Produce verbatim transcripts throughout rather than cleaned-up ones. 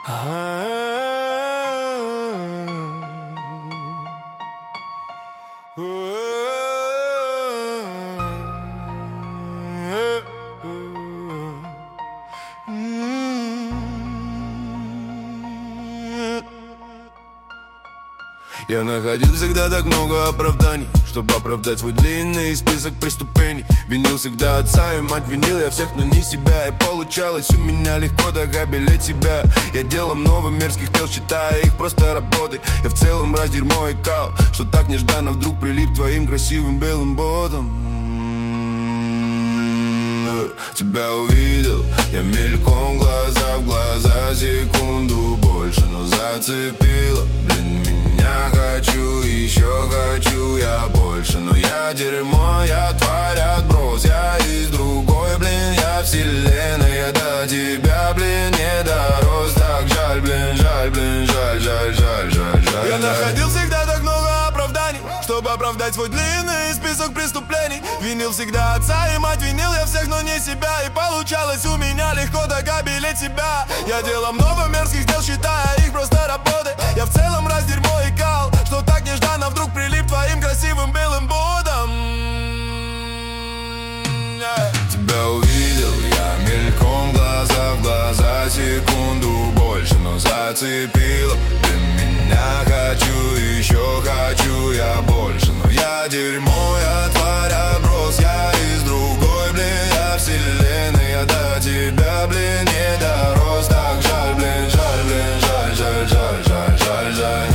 Я находил всегда так много оправданий, чтобы оправдать свой длинный список преступлений. Винил всегда отца и мать, винил я всех, но не себя. И получалось у меня легко так обелить себя. Я делал много мерзких дел, считая их просто работой. Я в целом раз дерьмо и кал, что так нежданно вдруг прилип к твоим красивым белым ботам. Тебя увидел, я мельком, глаза в глаза, секунду больше, но зацепило. Блин, меня хочу, еще хочу я больше. Но я дерьмо, я тварь, отброс, я из другой, блин, я вселенная. Я до тебя, блин, не дорос. Так жаль, блин, жаль, блин, жаль, жаль, жаль, жаль, жаль. Я находил всегда так много оправданий, чтобы оправдать свой длинный список преступлений. Винил всегда отца и мать, винил я всех, но не себя. И получалось у меня легко так обелить себя. Я делал много мерзких дел, считая их просто работой. Я в целом раз дерьмо и кал, что так нежданно вдруг прилип к твоим красивым белым ботам. Yeah. Тебя увидел я мельком, глаза в глаза, секунду больше, но зацепило. Блин, меня хочу, еще хочу я больше. Но я дерьмо, я тварь, отброс, я из другой, блин, я вселенная. Я до тебя, блин, не дорос. Так жаль, блин, жаль, блин, жаль, жаль, жаль, жаль, жаль, жаль.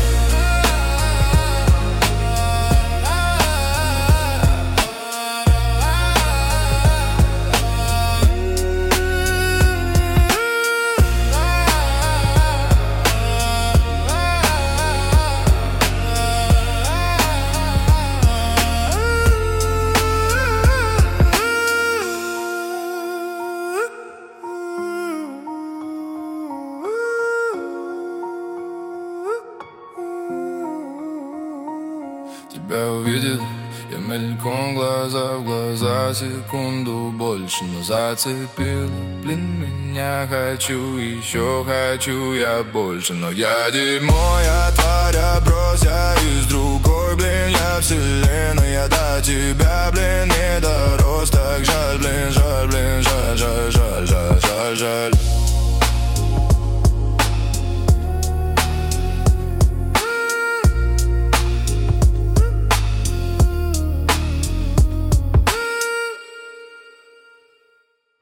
Тебя увидел, я мельком, глаза в глаза, секунду больше, но зацепил. Блин, меня хочу, еще хочу я больше. Но я дерьмо, я тварь, отброс, я из другой, блин, я вселенная. Я до тебя, блин, не дорос. Так жаль, блин, жаль, блин, жаль, жаль, жаль, жаль, жаль, жаль.